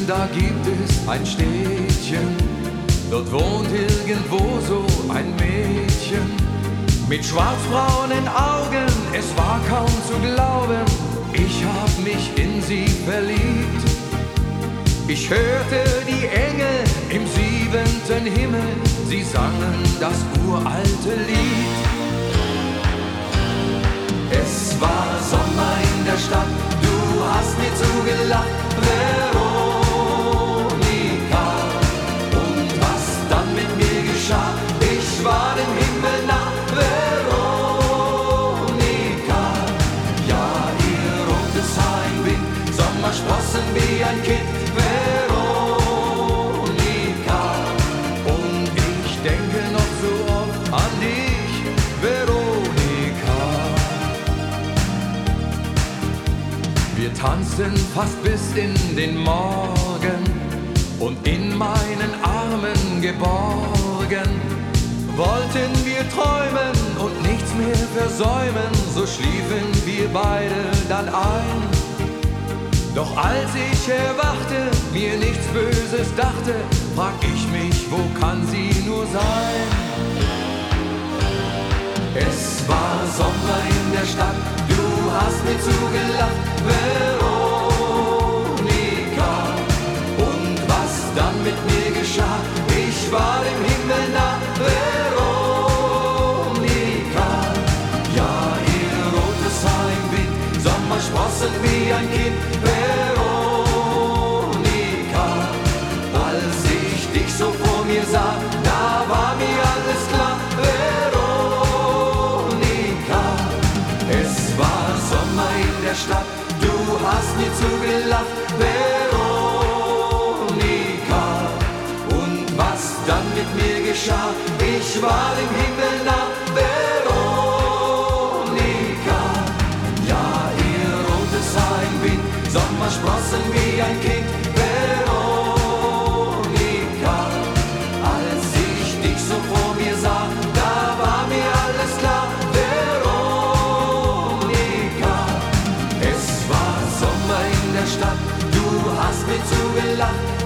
da gibt es ein Städtchen, dort wohnt irgendwo so ein Mädchen mit schwarzbraunen Augen, es war kaum zu glauben, ich hab mich in sie verliebt. Ich hörte die Engel im 7. Himmel, sie sangen das uralte Lied. Es war Sommer in der Stadt, du hast mir zugelacht, Veronika. Und was dann mit mir geschah, ich war dem Himmel nah, Veronika. Ja, ihr rotes Haar im Wind, Sommersprossen wie ein Kind, Veronika. Und ich denke noch so oft an dich, Veronika. Wir tanzten fast bis in den Morgen und in meinen Armen geborgen wollten wir träumen und nichts mehr versäumen, so schliefen wir beide dann ein. Doch als ich erwachte, mir nichts Böses dachte, frag ich mich, wo kann sie nur sein? Es war Sommer in der Stadt, du hast mir zugelacht, Veronika. Und was dann mit mir geschah, ich war dem Himmel nah, Veronika. Ja, ihr rotes Haar im Wind, Sommersprossen wie ein Kind, Veronika. Als ich dich so vor mir sah, da war mir alles klar, Veronika. Es war Sommer in der Stadt, du hast mir zugelacht, Veronika. Und was dann mit mir geschah, ich war dem Himmel nah, Veronika. Ja, ihr rotes Haar im Wind, Sommersprossen wie ein Kind, Veronika. Als ich dich so vor mir sah, da war mir alles klar, Veronika. Es war Sommer in der Stadt, du hast mir zugelacht,